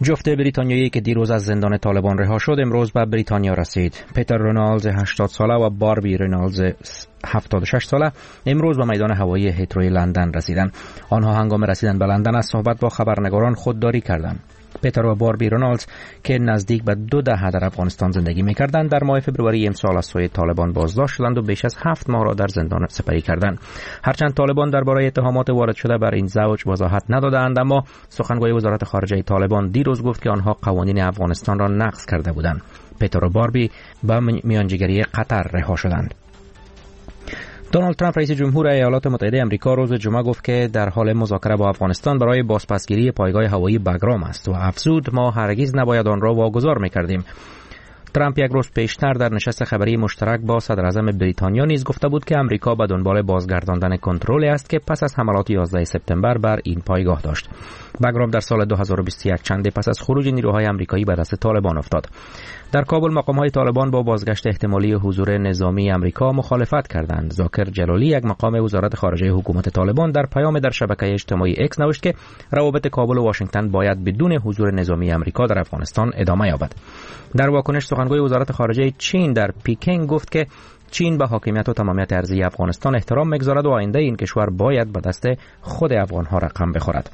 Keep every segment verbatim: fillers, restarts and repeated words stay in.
جفت بریتانیایی که دیروز از زندان طالبان رها شد امروز به بریتانیا رسید. پیتر رونالدز هشتاد ساله و باربی رونالدز هفتاد و شش ساله امروز به میدان هوایی هیتروی لندن رسیدند. آنها هنگام رسیدن به لندن از صحبت با خبرنگاران خودداری کردند. پیتر و باربی رونالدز که نزدیک به دو دهه در افغانستان زندگی می‌کردند در ماه فوریه امسال از سوی طالبان بازداشت شدند و بیش از هفت ماه را در زندان سپری کردند. هرچند طالبان درباره اتهامات وارد شده بر این زوج وضاحت ندادند، اما سخنگوی وزارت خارجه طالبان دیروز گفت که آنها قوانین افغانستان را نقض کرده بودند. پیتر و باربی با میانجیگری قطر رها شدند. دونالد ترامپ رئیس جمهور ایالات متحده آمریکا روز جمعه گفت که در حال مذاکره با افغانستان برای بازپسگیری پایگاه هوایی بگرام است و افزود ما هرگز نباید آن را واگذار می‌کردیم. ترامپ یک روز پیشتر در نشست خبری مشترک با صدر اعظم بریتانیا نیز گفته بود که آمریکا به دنبال بازگرداندن کنترل است که پس از حملات یازده سپتامبر بر این پایگاه داشت. بگرام در سال دو هزار و بیست و یک چندی پس از خروج نیروهای آمریکایی به دست طالبان افتاد. در کابل مقام‌های طالبان با بازگشت احتمالی حضور نظامی آمریکا مخالفت کردند. ذاکر جلالی یک مقام وزارت خارجه حکومت طالبان در پیام در شبکه اجتماعی اکس نوشت که روابط کابل و واشنگتن باید بدون حضور نظامی آمریکا در افغانستان ادامه یابد. در واکنش سخنگوی وزارت خارجه چین در پکین گفت که چین به حاکمیت و تمامیت ارضی افغانستان احترام می‌گذارد و آینده این کشور باید به دست خود افغان‌ها رقم بخورد.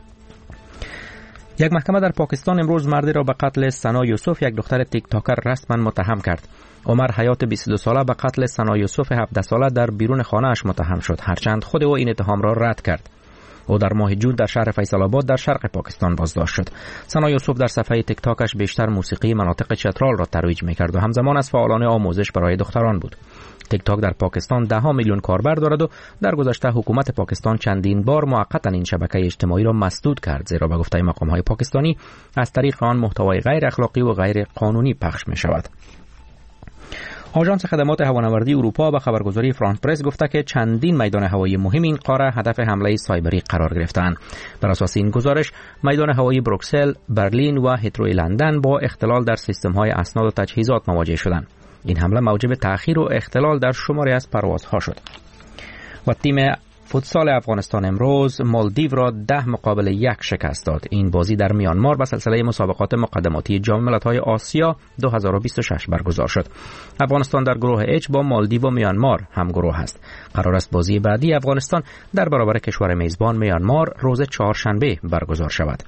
یک محکمه در پاکستان امروز مردی را به قتل سنا یوسف یک دختر تیک تاکر رسما متهم کرد. عمر حیات بیست و دو ساله به قتل سنا یوسف هفده ساله در بیرون خانه اش متهم شد، هرچند خود او این اتهام را رد کرد. او در ماه جون در شهر فیصل آباد در شرق پاکستان بازداشت شد. سنا یوسف در صفحه تیک تاکش بیشتر موسیقی مناطق چترال را ترویج می‌کرد و همزمان از فعالان آموزش برای دختران بود. تیک تاک در پاکستان ده ها میلیون کاربر دارد و در گذشته حکومت پاکستان چندین بار موقتا این شبکه اجتماعی را مسدود کرد، زیرا به گفته مقام‌های پاکستانی از طریق آن محتوای غیر اخلاقی و غیر قانونی پخش می‌شود. آژانس خدمات هوانوردی اروپا به خبرگزاری فرانس پرس گفته که چندین میدان هوایی مهم این قاره هدف حمله سایبری قرار گرفتند. بر اساس این گزارش میدان هوایی بروکسل، برلین و هیتروی لندن با اختلال در سیستم‌های اسناد و تجهیزات مواجه شدند. این حمله موجب تأخیر و اختلال در شماری از پروازها شد. و تیم فوتسال افغانستان امروز مالدیو را ده مقابل یک شکست داد. این بازی در میانمار به سلسله مسابقات مقدماتی جام ملت‌های آسیا دو هزار و بیست و شش برگزار شد. افغانستان در گروه اچ با مالدیو و میانمار هم گروه است. قرار است بازی بعدی افغانستان در برابر کشور میزبان میانمار روز چهارشنبه برگزار شود.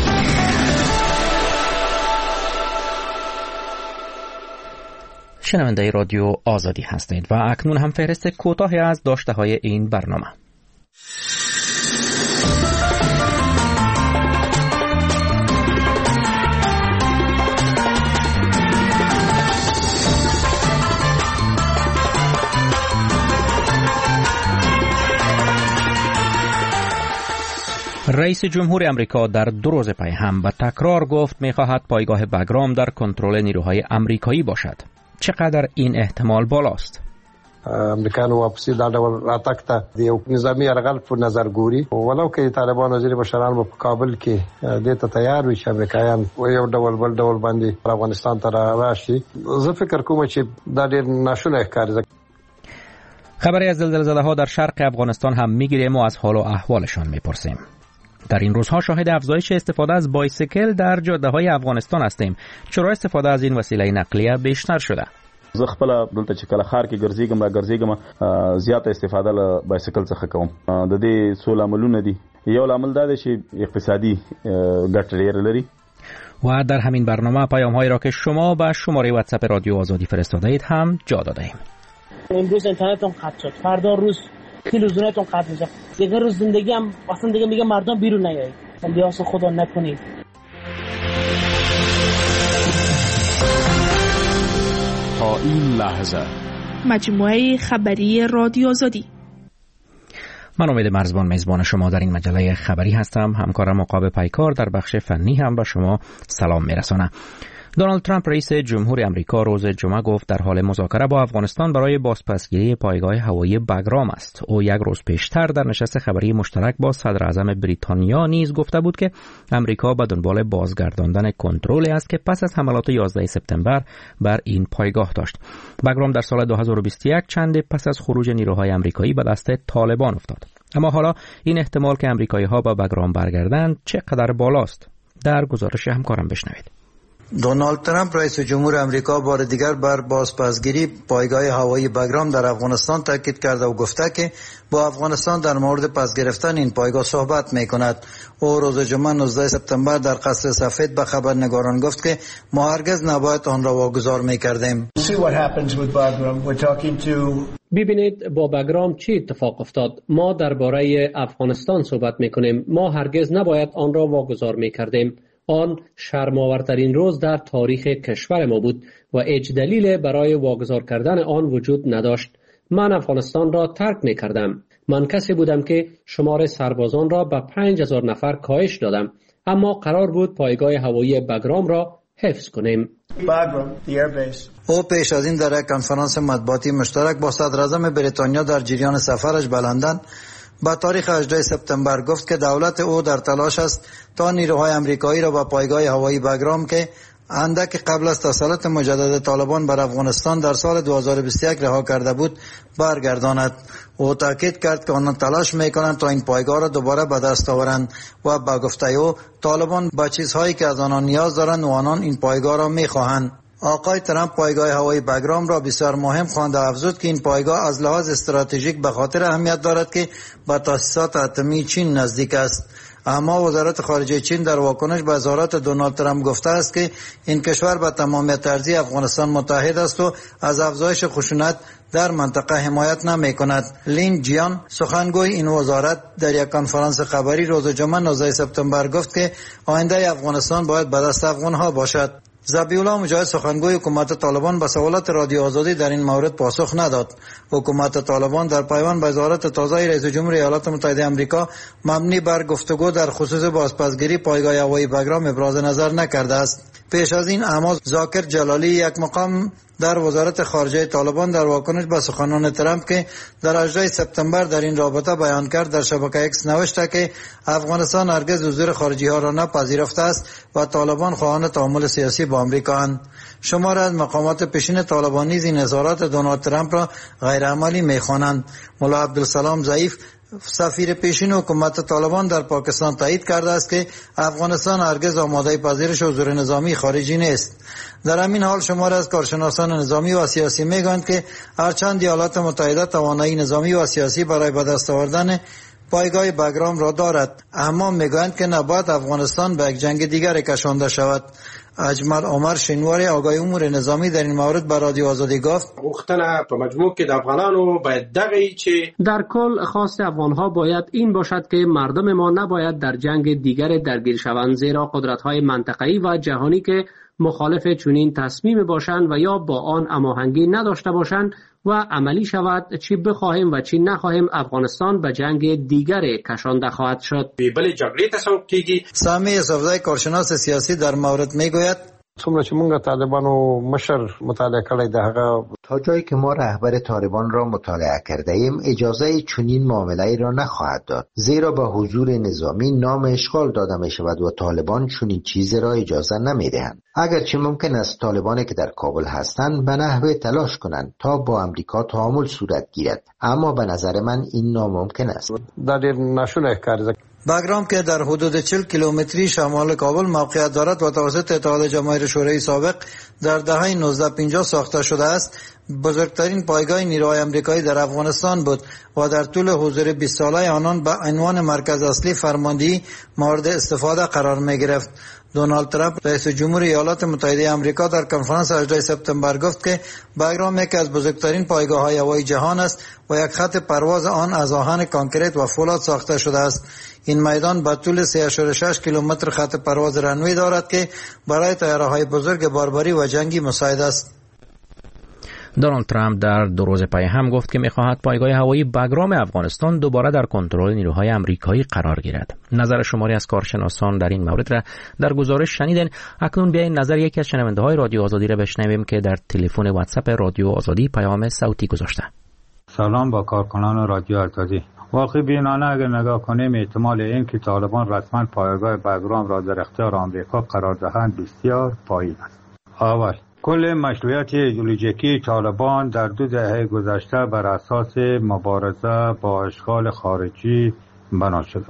شنونده رادیو آزادی هستید و اکنون هم فهرست کوتاهی از داشته‌های این برنامه. رئیس جمهور آمریکا در دو روز پی هم به تکرار گفت می‌خواهد پایگاه بگرام در کنترل نیروهای آمریکایی باشد. چقدر این احتمال بالاست؟ امریکایانو واپسی دا ډول راتګ ته د یو نظامي یرغل په نظر ګوري، ولو کې طالبان وزیر بشران په کابل کې دې ته تیار وي چې امریکایان یو ډول بل ډول باندې افغانستان ته راشي. زه فکر کوم چې دا ډېر ناشونه ښکاري. خبری از زلزله‌ها در شرق افغانستان هم می‌گیریم و از حال و احوالشان می‌پرسیم. در این روزها شاهد افزایش استفاده از بایسیکل در جاده‌های افغانستان هستیم. چرا استفاده از این وسیله نقلیه بیشتر شده؟ زه خپل دلته چې کله خار کې ګرځېږم را ګرځېږم زیاته استفاده له بایسیکل څخه کوم. د دې څو لاملونه دي. یو لامل دا دی چې اقتصادي ګټه ډېره لري. و در همین برنامه پیام‌هایی را که شما به شماره واتساپ رادیو آزادی فرستاده اید هم جا داده‌ایم. امروز اینترنتم قطع شد، فردا روز تلویزیونتون قطع میشه، دیگه روز زندگی هم اصلا دیگه میگه مردم بیرون نیایید. الیاس خدا نکنید. تا این لحظه مجموعه خبری رادیو آزادی. من امید مرزبان میزبان شما در این مجله خبری هستم. همکارم عقاب پیکار در بخش فنی هم به شما سلام میرسانه. دونالد ترامپ رئیس جمهور آمریکا روز جمعه گفت در حال مذاکره با افغانستان برای بازپسگیری پایگاه هوایی بگرام است. او یک روز پیشتر در نشست خبری مشترک با صدر اعظم بریتانیا نیز گفته بود که آمریکا به دنبال بازگرداندن کنترل است که پس از حملات یازده سپتامبر بر این پایگاه داشت. بگرام در سال دو هزار و بیست و یک چند پس از خروج نیروهای آمریکایی به دست طالبان افتاد. اما حالا این احتمال که آمریکایی‌ها با بگرام برگردند چقدر بالاست؟ در گزارش همکارم بشنوید. دونالد ترامپ رئیس جمهور امریکا بار دیگر بر بازپسگیری پایگاه هوایی بگرام در افغانستان تاکید کرده و گفته که با افغانستان در مورد پس گرفتن این پایگاه صحبت می کند. او روز جمعه نوزده سپتامبر در قصر سفید به خبرنگاران گفت که ما هرگز نباید آن را واگذار می کردیم. ببینید با بگرام چی اتفاق افتاد. ما درباره افغانستان صحبت می کنیم. ما هرگز نباید آن را واگذار می کردیم. آن شرم‌آورترین روز در تاریخ کشور ما بود و هیچ دلیل برای واگذار کردن آن وجود نداشت. من افغانستان را ترک می کردم. من کسی بودم که شمار سربازان را به پنج هزار نفر کاهش دادم، اما قرار بود پایگاه هوایی بگرام را حفظ کنیم. او پیش از این در یک کنفرانس مطبوعاتی مشترک با صدراعظم بریتانیا در جریان سفرش به لندن با تاریخ هجدهم سپتامبر گفت که دولت او در تلاش است تا نیروهای امریکایی را به پایگاه هوایی بگرام که اندک قبل از تسلط مجدد طالبان بر افغانستان در سال دو هزار و بیست و یک رها کرده بود برگرداند. او تاکید کرد که آنها تلاش میکنند تا این پایگاه را دوباره به دست آورند و با گفته او طالبان با چیزهایی که از آنها نیاز دارند و آنان این پایگاه را میخواهند. آقای ترامپ پایگاه هوایی بگرام را بسیار مهم خوانده و افزود که این پایگاه از لحاظ استراتژیک به خاطر اهمیت دارد که به تاسیسات اتمی چین نزدیک است. اما وزارت خارجه چین در واکنش به اظهارات دونالد ترامپ گفته است که این کشور به تمامیت ارضی افغانستان متحد است و از افزایش خشونت در منطقه حمایت نمی کند. لین جیان سخنگوی این وزارت در یک کنفرانس خبری روز جمعه نوزده سپتامبر گفت که آینده افغانستان باید به دست افغانها باشد. ذبیح الله مجاهد سخنگوی حکومت طالبان به سوالات رادیو آزادی در این مورد پاسخ نداد. حکومت طالبان در پیوند به اظهارات تازه رئیس جمهور ایالات متحده آمریکا مبنی بر گفتگو در خصوص بازپسگیری پایگاه هوایی بگرام ابراز نظر نکرده است. پیش از این اما ذاکر جلالی یک مقام در وزارت خارجه طالبان در واکنش به سخنان ترامپ که در هجدهم سپتامبر در این رابطه بیان کرد در شبکه ایکس نوشته که افغانستان هرگز حضور خارجی ها را نپذیرفته است و طالبان خواهان تعامل سیاسی با آمریکا اند. شمار از مقامات پیشین طالبان نیز این اظهارات دونالد ترامپ را غیر عملی می‌خوانند. ملا عبدالسلام ضعیف سفیر پیشین حکومت طالبان در پاکستان تایید کرده است که افغانستان هرگز آماده پذیرش حضور نظامی خارجی نیست. در همین حال شمار از کارشناسان نظامی و سیاسی میگویند که هرچند ایالات متحده توانایی نظامی و سیاسی برای به دست آوردن پایگاه بگرام را دارد، اما میگویند که نباید افغانستان به یک جنگ دیگر کشانده شود. اجمل عمر شینواری آقای امور نظامی در این مورد به رادیو آزادی گفت غوښتنه په مجموع کې د افغانانو باید دغه چې در کل خواست افغانها باید این باشد که مردم ما نباید در جنگ دیگر درگیر شوند، زیرا قدرت‌های منطقه‌ای و جهانی که مخالف چنین تصمیم باشند و یا با آن هماهنگی نداشته باشند و عملی شود، چی بخواهیم و چی نخواهیم افغانستان به جنگ دیگر کشانده خواهد شد. بلې جګړې ته سوق کیږي. سامی یوسفزی کارشناس سیاسی در مورد میگوید څومره چې موږ طالبانو مشر مطالعه کړی ده هغه تا جایی که ما رهبر طالبان را مطالعه کرده ایم اجازه چنین معامله‌ای را نخواهد داد، زیرا به حضور نظامی نام اشغال داده می شود و طالبان چنین چیزی را اجازه نمی دهند. اگرچه ممکن است طالبانی که در کابل هستند به نحوی تلاش کنند تا با امریکا تعامل صورت گیرد، اما به نظر من این ناممکن است. دا ډېر ناشونی ښکاري. بگرام که در حدود چهل کیلومتری شمال کابل موقعیت دارد و توسط اتحاد جماهیر شوروی سابق در دهه نوزده پنجاه ساخته شده است، بزرگترین پایگاه نیروهای آمریکایی در افغانستان بود و در طول حضور بیست ساله آنان به عنوان مرکز اصلی فرماندهی مورد استفاده قرار می گرفت. دونالد ترامپ رئیس جمهور ایالات متحده آمریکا در کنفرانس هجدهم سپتامبر گفت که بگرام یکی از بزرگترین پایگاه‌های هوایی جهان است و یک خط پرواز آن از آهن کانکریت و فولاد ساخته شده است. این میدان به طول سه ممیز شش کیلومتر خط پرواز رنوی دارد که برای طیاره‌های بزرگ باربری و جنگی مساعد است. دونالد ترامپ در دو روز پی هم گفت که می‌خواهد پایگاه هوایی بگرام افغانستان دوباره در کنترل نیروهای آمریکایی قرار گیرد. نظر شماری از کارشناسان در این مورد را در گزارش شنیدین. اکنون بیاین نظر یکی از شنونده‌های رادیو آزادی را بشنویم که در تلفن واتساپ رادیو آزادی پیام صوتی گذاشته. سلام با کارکنان رادیو آزادی. واقعی بینانه اگر نگاه کنیم احتمال این که طالبان رسما پایگاه بگرام را در اختیار آمریکا قرار دهند بسیار پایین است. اول کل مشروعیت ایدئولوژیکی طالبان در دو دهه گذشته بر اساس مبارزه با اشغال خارجی بنا شده.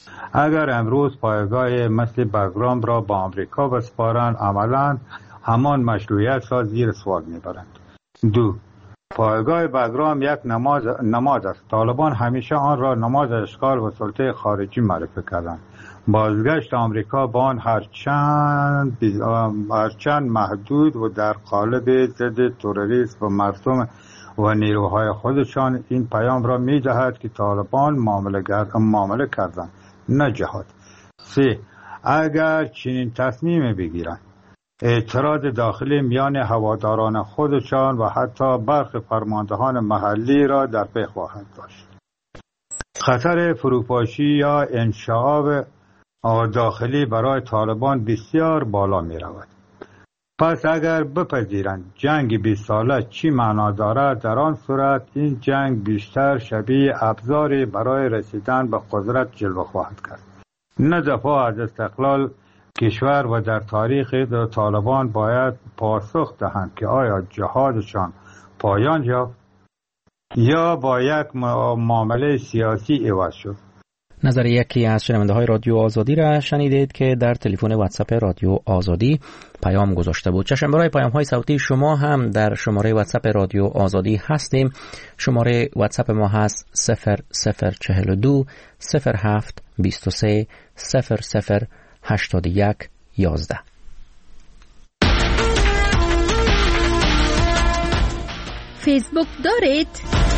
اگر امروز پایگاه مثل بگرام را با آمریکا بسپارند، عملاً همان مشروعیت را زیر سوال میبرند. دو، پایگاه بگرام یک نماد نماد است. طالبان همیشه آن را نماد اشغال و سلطه خارجی معرفی کردند. بازگشت آمریکا با آن هرچند هرچند محدود و در قالب ضد تروریسم و مردم و نیروهای خودشان این پیام را می‌دهد که طالبان معامله معامله کردند، نه جهاد. سه، اگر چنین تصمیم بگیرند، اعتراض داخلی میان هواداران خودشان و حتی برخی فرماندهان محلی را در پی خواهند داشت. خطر فروپاشی یا انشعاب داخلی برای طالبان بسیار بالا می رود. پس اگر بپذیرند جنگ بیست ساله چی معنا دارد، در آن صورت این جنگ بیشتر شبیه ابزاری برای رسیدن به قدرت جلوه خواهد کرد، نه دفاع از استقلال کشور. و در تاریخ طالبان باید پاسخ دهند که آیا جهادشان پایان یافت یا با یک معامله سیاسی عوض شد. نظر یکی از شنونده های رادیو آزادی را شنیدید که در تلفن واتساپ رادیو آزادی پیام گذاشته بود. چشم برای پیام های صوتی شما هم در شماره واتساپ رادیو آزادی هستیم. شماره واتساپ ما هست صفر صفر چهل و دو صفر هفت بیست و سه صفر صفر هشتاد و یک یازده. فیسبوک دارید؟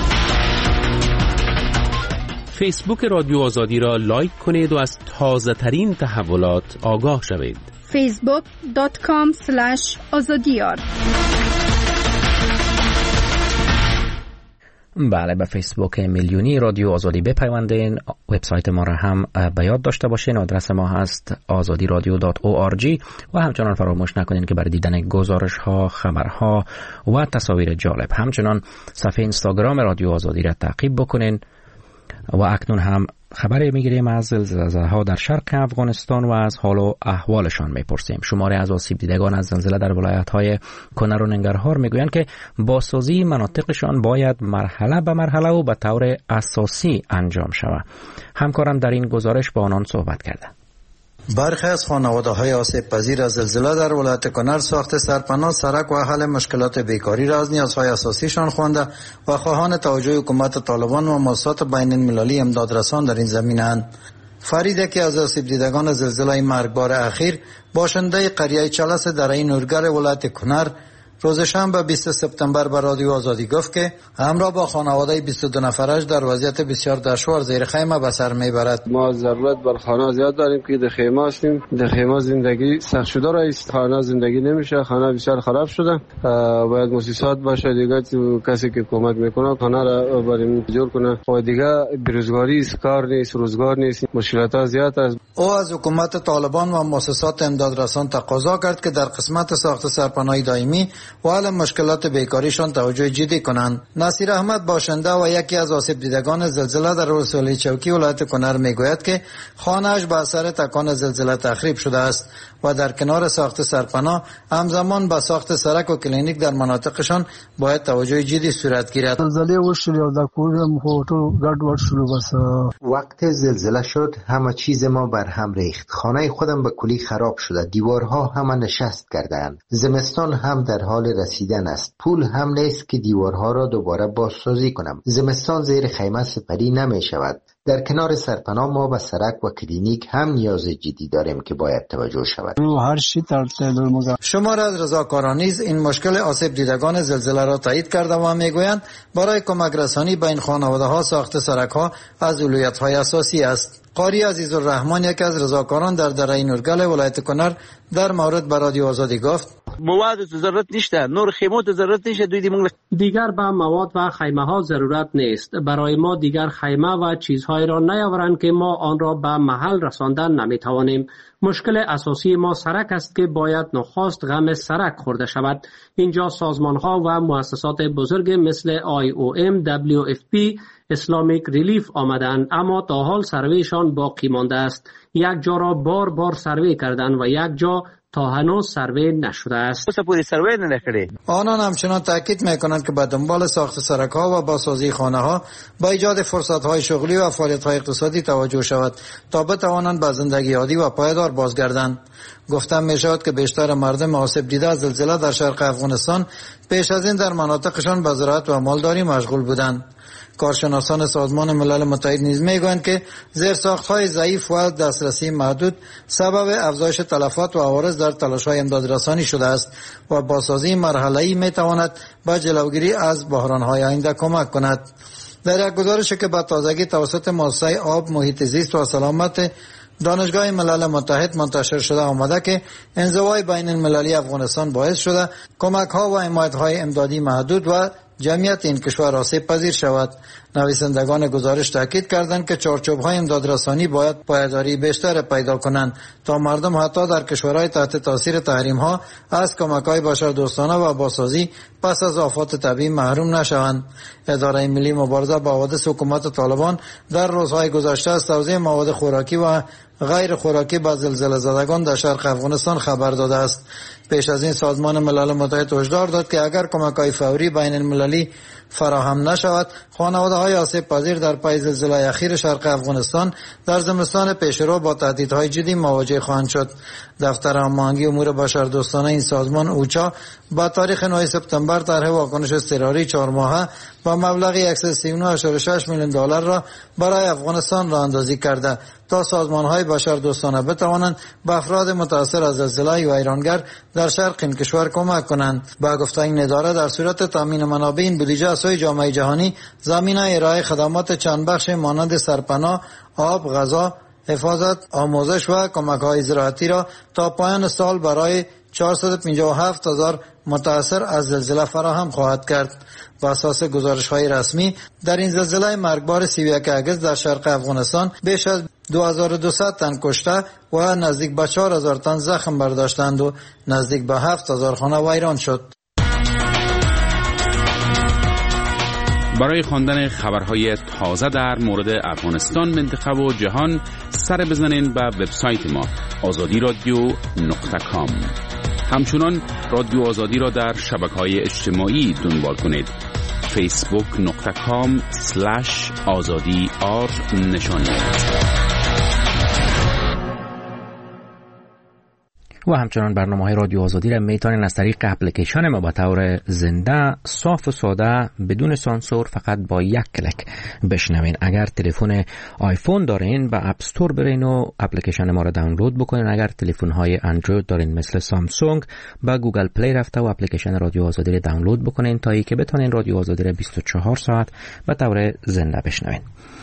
فیسبوک رادیو آزادی را لایک کنید و از تازه ترین تحولات آگاه شوید. فیسبوک دات کام اسلش آزادیار. بله، به فیسبوک میلیونی رادیو آزادی بپیوندین. وبسایت ما را هم به یاد داشته باشین. آدرس ما هست آزادی رادیو دات او آر جی و همچنان فراموش نکنین که برای دیدن گزارش ها، خبرها و تصاویر جالب همچنان صفحه اینستاگرام رادیو آزادی را تعقیب بکنین. و اکنون هم خبری میگیریم از زلزله ها در شرق افغانستان و از حال و احوالشان میپرسیم. شماری از آسیب دیدگان از زلزله در ولایت های کنر و ننگرهار میگویند که بازسازی مناطقشان باید مرحله به مرحله و به طور اساسی انجام شود. همکارم در این گزارش با آنان صحبت کرده. برخی از خانواده‌های آسیب پذیر از زلزله در ولایت کنر ساخت سرپناه، سرک و حل مشکلات بیکاری را از نیازهای اساسیشان خوانده و خواهان توجه حکومت طالبان و مؤسسات بین المللی امدادرسان در این زمینه‌اند. فرید که از آسیب دیدگان زلزله مرگبار اخیر، باشنده قریه چلس در این نورگر ولایت کنر، روز شنبه بیست سپتامبر به رادیو آزادی گفت که همراه با خانواده بیست و دو نفرش در وضعیت بسیار دشوار زیر خیمه به سر میبرد. ما ضرورت بر خانه زیاد داریم که در خیمه هستیم. در خیمه زندگی سخت شده است. خانه زندگی نمیشه. خانه بسیار خراب شده. باید مؤسسات باشه دیگه، کسی که کمک میکنه خانه را بریم جور کنه. و دیگه بیروزگاری است، کار نیست، روزگار نیست، مشکلات زیاد است. او از حکومت طالبان و مؤسسات امدادرسان تقاضا کرد که در قسمت ساخت سرپناه دائمی و حل مشکلات بیکاریشان توجه جدی کنند. نصیر احمد باشنده و یکی از آسیب دیدگان زلزله در رسولی چوکی ولایت کنر میگوید که خانه‌اش به اثر تکان زلزله تخریب شده است و در کنار ساخت سرپناه همزمان به ساخت سرک و کلینیک در مناطقشان باید توجه جدی صورت گیرد. زلزله وشلی او د کورم هوټو ګډ وډ شلو. بس وقت زلزله شد همه چیز ما بر هم ریخت. خانه خودم به کلی خراب شده. دیوارها همه نشست کردند. زمستان هم در حال رسیدن است. پول هم نیست که دیوارها را دوباره بازسازی کنم. زمستان زیر خیمه سپری نمی شود. در کنار سرپناه ما به سرک و کلینیک هم نیاز جدی داریم که باید توجه شود. شمار از رضاکاران نیز این مشکل آسیب دیدگان زلزله را تایید کرده و میگویند برای کمک رسانی به این خانواده ها ساخت سرک ها از اولویت های اساسی است. قاری عزیزالرحمن یک از رضاکاران در دره نورگل ولایت کنر در مورد به رادیو آزادی گفت: مواد ضرورت نیست، نور خیمه ضرورت نیست. دوی دیگر به مواد و خیمه ها ضرورت نیست. برای ما دیگر خیمه و چیزهای را نیاورند که ما آن را به محل رساندن نمیتوانیم. مشکل اساسی ما سرک است که باید نخست غم سرک خورده شود. اینجا سازمان ها و مؤسسات بزرگ مثل آی او ام، دبلیو اف پی، اسلامیک ریلیف آمدند، اما تا حال سرویشان باقی مانده است. یک جا را بار بار سروی کردند و یک جا تا هنوز سروی نشده است. آنان همچنان تاکید میکنند که به دنبال ساخت سرک‌ها و بازسازی خانه‌ها با ایجاد فرصت‌های شغلی و فعالیت‌های اقتصادی توجه شود تا بتوانند به زندگی عادی و پایدار بازگردند. گفتم می‌شود که بیشتر مردم آسیب دیده از زلزله در شرق افغانستان پیش از این در مناطقشان به زراعت و مالداری مشغول بودند. کارشناسان سازمان ملل متحد نیز میگویند که زیرساخت‌های ضعیف و دسترسی محدود سبب افزایش تلفات و عوارض در تلاش‌های امدادرسانی شده است و بازسازی مرحله‌ای میتواند به جلوگیری از بحران‌های آینده کمک کند. در یک گزارشی که به تازگی توسط مؤسسه آب، محیط زیست و سلامت دانشگاه ملل متحد منتشر شده آمده که انزوای بین المللی افغانستان باعث شده کمک‌ها و حمایت‌های امدادی محدود و جمعیت این کشور آسیب پذیر شود. نویسندگان گزارش تاکید کردند که چارچوب‌های امدادرسانی باید پایداری بیشتر پیدا کنند تا مردم حتی در کشورهای تحت تاثیر تحریم‌ها از کمک‌های بشردوستانه و بازسازی پس از آفات طبیعی محروم نشوند. اداره ملی مبارزه با حوادث حکومت طالبان در روزهای گذشته از توزیع مواد خوراکی و غیر خوراکی به زلزله زدگان در شرق افغانستان خبر داده است. پیش از این سازمان ملل متحد هشدار داد که اگر کمک‌های فوری بین المللی فراهم نشود، خانواده‌های آسیب پذیر در پای زلزله اخیر شرق افغانستان در زمستان پیشرو با تهدیدهای جدی مواجه خواهند شد. دفتر هماهنگی امور بشردوستانه این سازمان اوچا با تاریخ نه سپتامبر طرح واکنش اضطراری چهار ماهه با مبلغ صد و سی و نه ممیز شش میلیون دلار را برای افغانستان راه اندازی کرده تا سازمان‌های بشردوستانه بتوانند به افراد متاثر از زلزله و ویرانگر در شرق این کشور کمک کنند. با گفته این اداره در صورت تامین منابع این بودجه از سوی جامعه جهانی زمینه ارائه خدمات چند بخش مانند سرپناه، آب، غذا، حفاظت، آموزش و کمک‌های زراعتی را تا پایان سال برای چهارصد و پنجاه و هفت هزار متاثر از زلزله فراهم خواهد کرد. بر اساس گزارش‌های رسمی در این زلزله مرگبار سی و یک اگست در شرق افغانستان بیش از دو هزار و دویست تن کشته و نزدیک به چهار هزار تن زخم برداشتند و نزدیک به هفت هزار خانه ویران شد. برای خواندن خبرهای تازه در مورد افغانستان، منطقه و جهان سر بزنین به وبسایت ما آزادی رادیو نقطه کام. همچنان رادیو آزادی را در شبکه‌های اجتماعی دنبال کنید. فیسبوک نقطه کام سلش آزادی آر نشانی. و همچنان برنامه‌های رادیو آزادی را میتونید از طریق اپلیکیشن ما به طور زنده، صاف و ساده، بدون سانسور، فقط با یک کلیک بشنوین. اگر تلفن آیفون دارین به اپ استور برین و اپلیکیشن ما را دانلود بکنین. اگر تلفن های اندروید دارین مثل سامسونگ، به گوگل پلی رفته و اپلیکیشن رادیو آزادی را دانلود بکنین تا ای که بتونین رادیو آزادی را بیست و چهار ساعت به طور زنده بشنوین.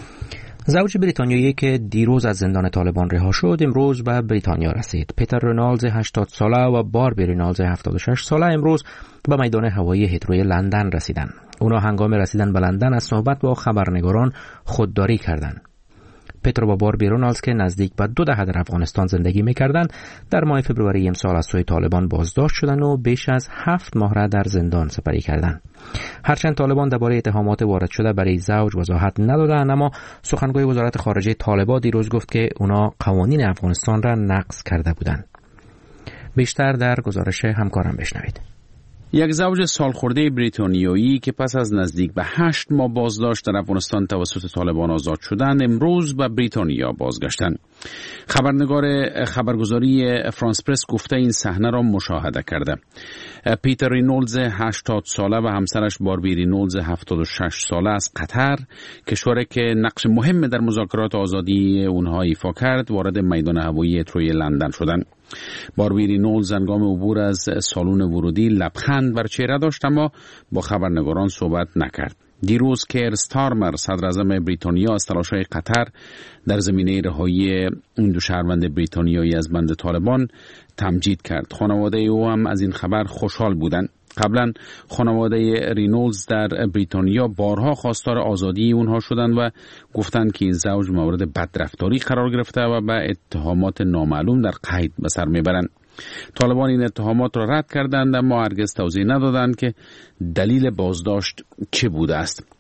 زوج بریتانیایی که دیروز از زندان طالبان رها شد امروز به بریتانیا رسید. پیتر رونالدز هشتاد ساله و باربی رونالدز هفتاد و شش ساله امروز به میدان هوایی هیتروی لندن رسیدند. اونا هنگام رسیدن به لندن از صحبت با خبرنگاران خودداری کردند. پیتر و باربی رونالدز که نزدیک به دو دهه در افغانستان زندگی می‌کردند، در ماه فوریه امسال از سوی طالبان بازداشت شدند و بیش از هفت ماه را در زندان سپری کردند. هرچند طالبان درباره اتهامات وارد شده برای زوج وضاحت ندادند، اما سخنگوی وزارت خارجه طالبان دیروز گفت که اونا قوانین افغانستان را نقض کرده بودند. بیشتر در گزارش همکارم بشنوید. یک زوج سالخورده بریتانیایی که پس از نزدیک به هشت ماه بازداشت در افغانستان توسط طالبان آزاد شدند امروز به بریتانیا بازگشتند. خبرنگار خبرگزاری فرانس پرس گفته این صحنه را مشاهده کرده. پیتر رینولدز هشتاد ساله و همسرش باربی رینولدز هفتاد و شش ساله از قطر، کشوری که نقش مهم در مذاکرات آزادی اونها ایفا کرد، وارد میدان هوایی هیتروی لندن شدند. باربی رینولدز هنگام عبور از سالن ورودی لبخند بر چهره داشت اما با خبرنگاران صحبت نکرد. دیروز کیر استارمر صدر اعظم بریتانیا از تلاش‌های قطر در زمینه رهایی این دو شهروند بریتانیایی از بند طالبان تمجید کرد. خانواده او هم از این خبر خوشحال بودند. قبلا خانواده رینولدز در بریتانیا بارها خواستار آزادی اونها شدند و گفتند که این زوج مورد بدرفتاری قرار گرفته و به اتهامات نامعلوم در قید به سر میبرند. طالبان این اتهامات را رد کردند اما هرگز توضیح ندادند که دلیل بازداشت چه بوده است.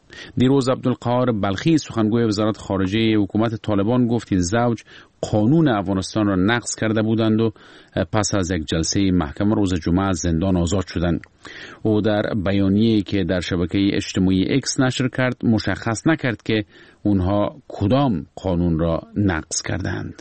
دیروز عبدالقاهر بلخی سخنگوی وزارت خارجه حکومت طالبان گفت این زوج قانون افغانستان را نقض کرده بودند و پس از یک جلسه محکمه روز جمعه از زندان آزاد شدند. او در بیانیه‌ای که در شبکه اجتماعی اکس نشر کرد مشخص نکرد که اونها کدام قانون را نقض کردند.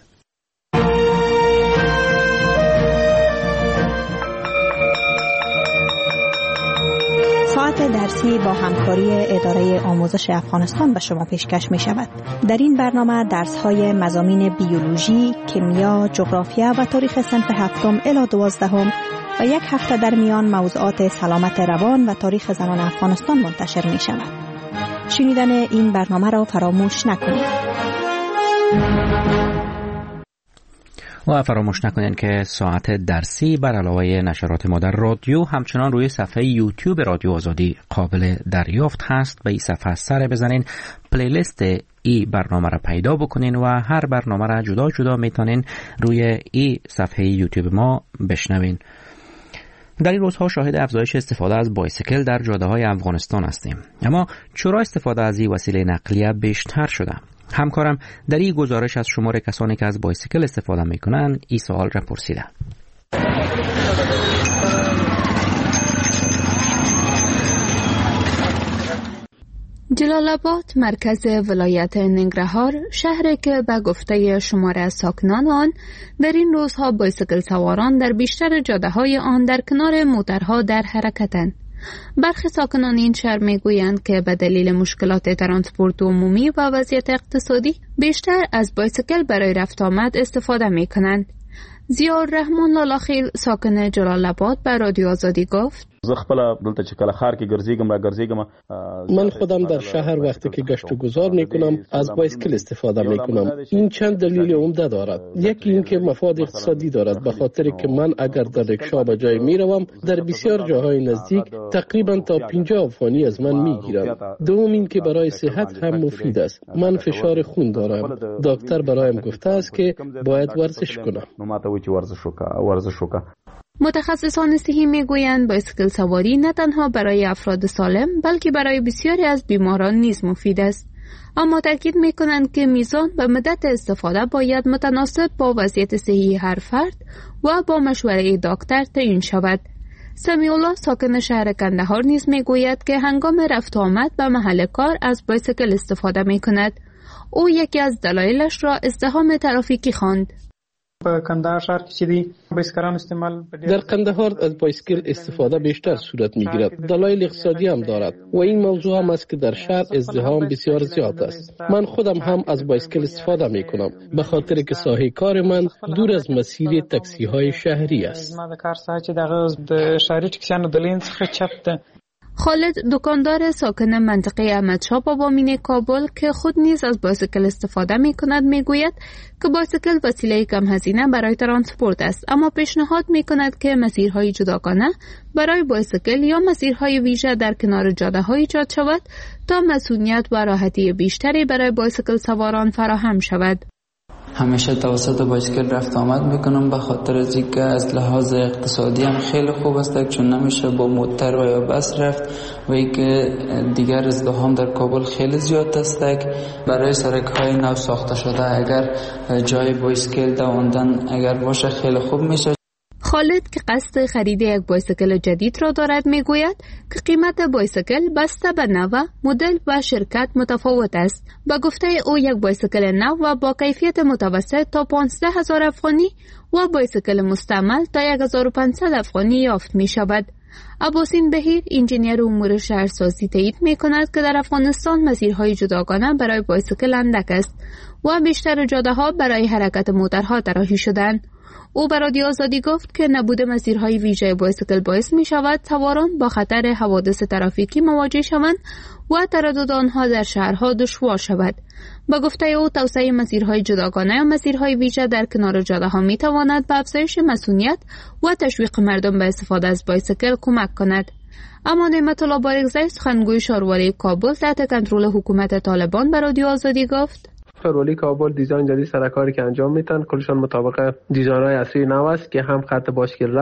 ساعت درسی با همکاری اداره آموزش افغانستان به شما پیشکش می شود. در این برنامه درس های مضامین بیولوژی، کیمیا، جغرافیا و تاریخ صنف هفتم الی دوازدهم و یک هفته در میان موضوعات سلامت روان و تاریخ زنان افغانستان منتشر می شود. شنیدن این برنامه را فراموش نکنید. و فراموش نکنید که ساعت درسی بر علاوه نشرات ما در رادیو همچنان روی صفحه یوتیوب رادیو آزادی قابل دریافت هست. به این صفحه سر بزنین، پلیلیست ای برنامه را پیدا بکنین و هر برنامه را جدا جدا میتونین روی ای صفحه یوتیوب ما بشنوین. در این روزها شاهد افزایش استفاده از بایسیکل در جاده‌های افغانستان هستیم. اما چرا استفاده از این وسیله نقلیه بیشتر شده؟ همکارم در این گزارش از شمار کسانی که از بایسیکل استفاده میکنن این سوال را پرسیده. جلال آباد، مرکز ولایت ننگرهار، شهری که به گفته شمار از ساکنان آن در این روزها بایسیکل سواران در بیشتر جاده‌های آن در کنار موترها در حرکتند. برخی ساکنان این شهر میگویند که به دلیل مشکلات ترانسپورت عمومی و وضعیت اقتصادی بیشتر از بایسیکل برای رفت آمد استفاده میکنند. ضیاءالرحمن لالاخیل ساکن جلال آباد به رادیو آزادی گفت: زه خپل دلته چې کله ښار کې ګرځېږم را ګرځېږم من خودم در شهر وقتی که گشت و گذار میکنم از بایسکل استفاده میکنم. این چند دلیل عمده دارد. یکی این که مفاد اقتصادی دارد، به خاطر که من اگر در رکشا به جای میروم در بسیار جاهای نزدیک تقریبا تا پنجاه افغانی از من میگیرند. دوم این که برای صحت هم مفید است. من فشار خون دارم. دکتر برایم گفته است که باید ورزش کنم. متخصصان صحی میگویند بایسکل سواری نه تنها برای افراد سالم بلکه برای بسیاری از بیماران نیز مفید است. اما تاکید میکنند که میزان و مدت استفاده باید متناسب با وضعیت صحی هر فرد و با مشوره دکتر تعیین شود. سمیع الله ساکن شهر کندهار نیز میگوید که هنگام رفت آمد به محل کار از بایسکل استفاده میکند. او یکی از دلایلش را ازدحام ترافیکی خواند. په کندهار ښار کې چې دی بایسکلان استعمال در کندهار از بایسکل استفاده بیشتر صورت میگیرد. دلایل اقتصادی هم دارد و این موضوع هم است که در شهر ازدحام بسیار زیاد است. من خودم هم از بایسکل استفاده میکنم به خاطر که ساحه کار من دور از مسیر تاکسی های شهری است. ما د کار ساحه چې دغه د شهري ټکسیانو د لین څخه چپ ده. خالد دکاندار ساکن منطقه احمدشاه بابامین کابل که خود نیز از بایسکل استفاده می کند می گوید که بایسکل وسیله کم هزینه برای ترانسپورت است، اما پیشنهاد می کند که مسیرهای جداگانه برای بایسکل یا مسیرهای ویژه در کنار جاده ایجاد شود تا مسئولیت و راحتی بیشتری برای بایسکل سواران فراهم شود. همیشه توسط بایسکل رفت آمد میکنم به خاطر از اینکه از لحاظ اقتصادی هم خیلی خوب است، چون نمیشه با موتر و یا بس رفت و اینکه دیگر ازدحام در کابل خیلی زیاد است. برای سرک های نو ساخته شده اگر جای بایسکل دواندن اگر باشه خیلی خوب میشه. خالد که قصد خرید یک بایسکل جدید را دارد میگوید که قیمت بایسکل بسته به نوع، مدل و شرکت متفاوت است. به گفته او یک بایسکل نو و با کیفیت متوسط تا پانزده هزار افغانی و بایسکل مستعمل تا یک هزار و پانصد افغانی یافت می شود. عباسین بهیر انجینیر امور شهرسازی تایید می کند که در افغانستان مسیرهای جداگانه برای بایسکل اندک است و بیشتر جاده ها برای حرکت موترها طراحی شدند. او به رادیو آزادی گفت که نبود مسیرهای ویژه بایسکل باعث می شود سواران با خطر حوادث ترافیکی مواجه شوند و تردد آنها در شهرها دشوار شود. با گفته او توسعه مسیرهای جداگانه و مسیرهای ویژه در کنار جاده ها می تواند به افزایش مسئولیت و تشویق مردم به استفاده از بایسکل کمک کند. اما نعمت الله بارگزی سخنگوی شاروری کابل تحت کنترل حکومت طالبان به رادیو آزادی گفت: شاروری کابل دیزاین جدید سرکاری که انجام میتن کلشان مطابق دیزاین‌های اصلی نو است که هم خط بایسکل رو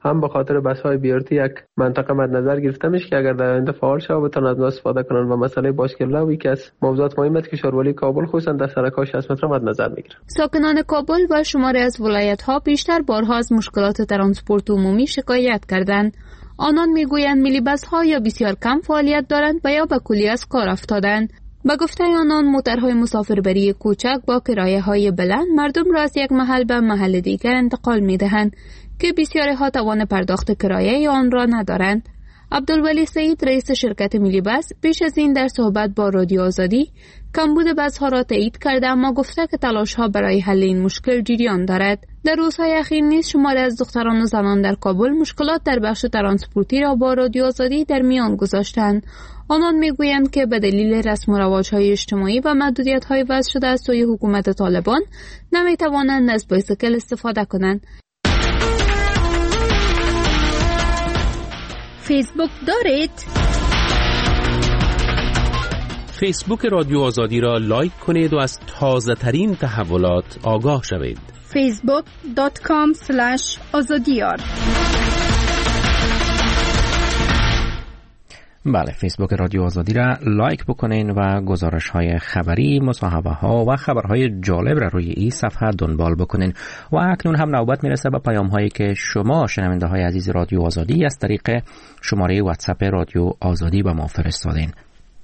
هم به خاطر بس‌های بیارتی یک منطقه مد نظر گرفته میشه که اگر در آینده فعال شه بتونن از استفاده کنن و مسئله باشکله که از موضوعات مهمی است که شهرولی کابل خصوصا در سرک‌های شصت متر مد نظر میگیره. ساکنان کابل و شماری از ولایت‌ها بیشتر بارها از مشکلات ترانسپورت عمومی شکایت کردند. آنان میگویند ملی بس‌ها یا بسیار کم فعالیت دارند و یا به کلی از کار افتادند. با گفته آنان موتورهای مسافربری کوچک با کرایه‌های بلند مردم را از یک محل به محل دیگر انتقال می‌دهند که بسیاری ها توان پرداخت کرایه آن را ندارند. عبدالولی سعید رئیس شرکت ملی بس پیش از این در صحبت با رادیو آزادی کمبود بس‌ها را تایید کرده اما گفته که تلاش‌ها برای حل این مشکل جریان دارد. در روزهای اخیر نیز شماری از دختران و زنان در کابل مشکلات در بخش ترانسپورتی را با رادیو آزادی در میان گذاشتند. آنان میگویند که به دلیل رسم و رواج‌های اجتماعی و محدودیت‌های وضع شده از سوی حکومت طالبان نمی‌توانند از بایسکل استفاده کنند. فیسبوک دارید؟ فیسبوک رادیو آزادی را لایک کنید و از تازه ترین تحولات آگاه شوید. فیسبوک دات کام اسلش آزادیار. بله، فیسبوک رادیو آزادی را لایک بکنین و گزارش های خبری، مصاحبه ها و خبرهای جالب را روی این صفحه دنبال بکنین. و اکنون هم نوبت میرسه به پیام هایی که شما شنونده های عزیز رادیو آزادی از طریق شماره واتساپ رادیو آزادی به ما فرستادین.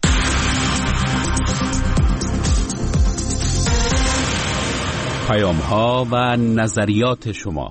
پیام ها و نظریات شما.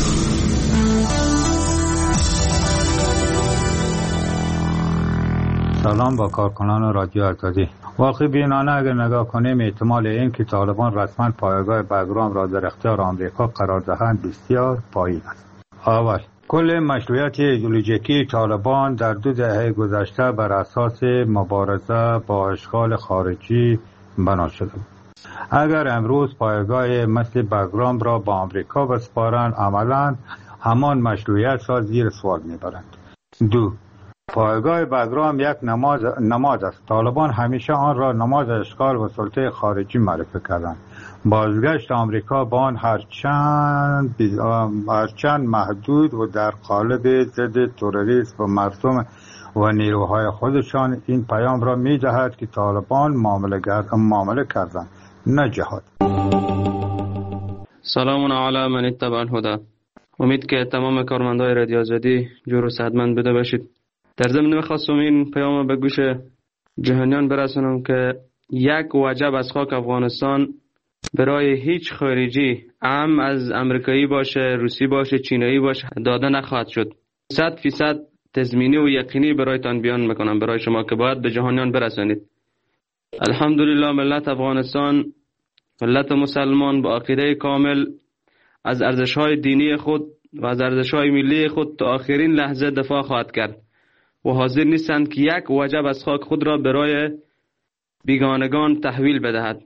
سلام با کارکنان رادیو آزادی. واقعی بینانه اگر نگاه کنیم احتمال این که طالبان رسما پایگاه بگرام را در اختیار آمریکا قرار دهند بسیار پایین است. اول، کل مشروعیت ایدئولوژیکی طالبان در دو دهه گذشته بر اساس مبارزه با اشغال خارجی بنا شده بود. اگر امروز پایگاه مثل بگرام را با آمریکا بسپارند عملاً همان مشروعیت را زیر سوال میبرند. دو، پایگاه بگرام یک نماد نماد است. طالبان همیشه آن را نماد اشغال و سلطه خارجی معرفی کردند. بازگشت آمریکا با آن هرچند هرچند محدود و در قالب ضد تروریسم و مرسوم و نیروهای خودشان این پیام را می‌دهد که طالبان معامله معامله کردند، نه جهاد. سلام علی من اتبع الهدى. امید که تمام کارمندای رادیو آزادی جور و صحتمند بوده باشید. در ضمن می‌خواستم این پیام به گوش جهانیان برسونم که یک وجب از خاک افغانستان برای هیچ خارجی، هم از امریکایی باشه، روسی باشه، چینایی باشه، داده نخواهد شد. صد فیصد تضمینی و یقینی برایتان بیان میکنم برای شما که باید به جهانیان برسانید. الحمدلله ملت افغانستان، ملت مسلمان با عقیده کامل از ارزش‌های دینی خود و از ارزش‌های ملی خود تا آخرین لحظه دفاع خواهد کرد و حاضر نیستند که یک وجب از خاک خود را برای بیگانگان تحویل بدهد.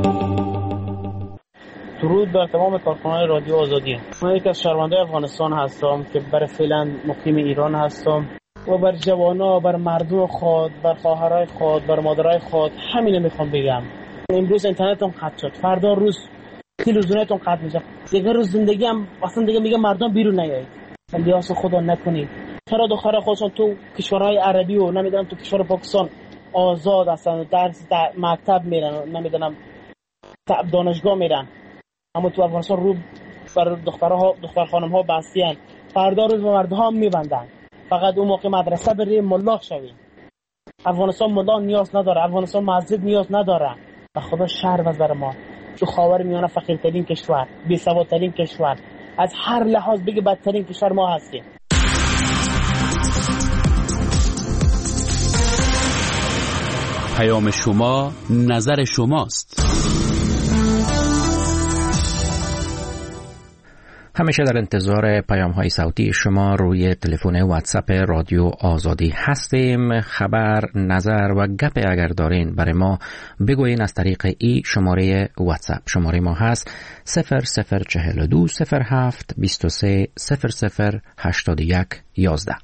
درود بر تمام کارکنان رادیو آزادی. من یک از شهروندان افغانستان هستم که برای فعلا مقیم ایران هستم و بر جوانا، بر مردم خود، بر خواهرای خود، بر مادرای خود همین میخوام بگم. امروز اینترنتم قطع شد، فردا روز تلویزیونتون قطع میشه. دیگه روز زندگی هم اصلا دیگه میگه مردم بیرون نیایید. الیاس خدا نکنید. چرا دخترای خودشون تو کشورهای عربی و نمیدونم تو کشور پاکستان آزاد هستن، درس در مکتب میرن، نمیدونم دانشگاه میرن، اما تو افغانستان رو بر دخترها دختر خانم ها بستیان. فردا روز مردها میبندن. فقط اون موقع مدرسه بری ملا شوی. افغانستان ملا نیاز نداره، افغانستان مسجد نیاز نداره. به خدا شر بزر ما تو خاور میانه فقیرترین کشور، بی سوادترین کشور، از هر لحاظ بگی بدترین کشور ما هستیم. پیام شما نظر شماست. همیشه در انتظار پیام های صوتی شما روی تلفن واتساپ رادیو آزادی هستیم. خبر، نظر و گپ اگر دارین برای ما بگوین از طریق ای شماره واتساپ. شماره ما هست صفر صفر چهل و دو صفر هفت بیست و سه صفر صفر هشتاد و یک یازده.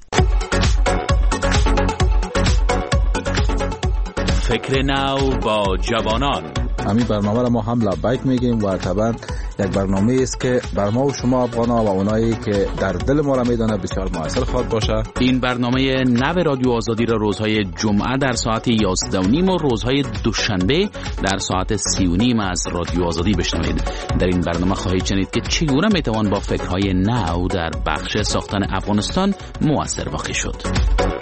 فکر نو با جوانان. همین برنامه را ما هم لبیک میگیم و طبعا یک برنامه است که بر ما و شما افغان‌ها و اونایی که در دل ما را میدانه بسیار موثر خواهد باشه. این برنامه نو رادیو آزادی را روزهای جمعه در ساعت یازده و نیم و روزهای دوشنبه در ساعت سی و نیم از رادیو آزادی بشنوید. در این برنامه خواهید شنید که چگونه میتوان با فکرهای نو در بخش ساختن افغانستان موثر واقع شد.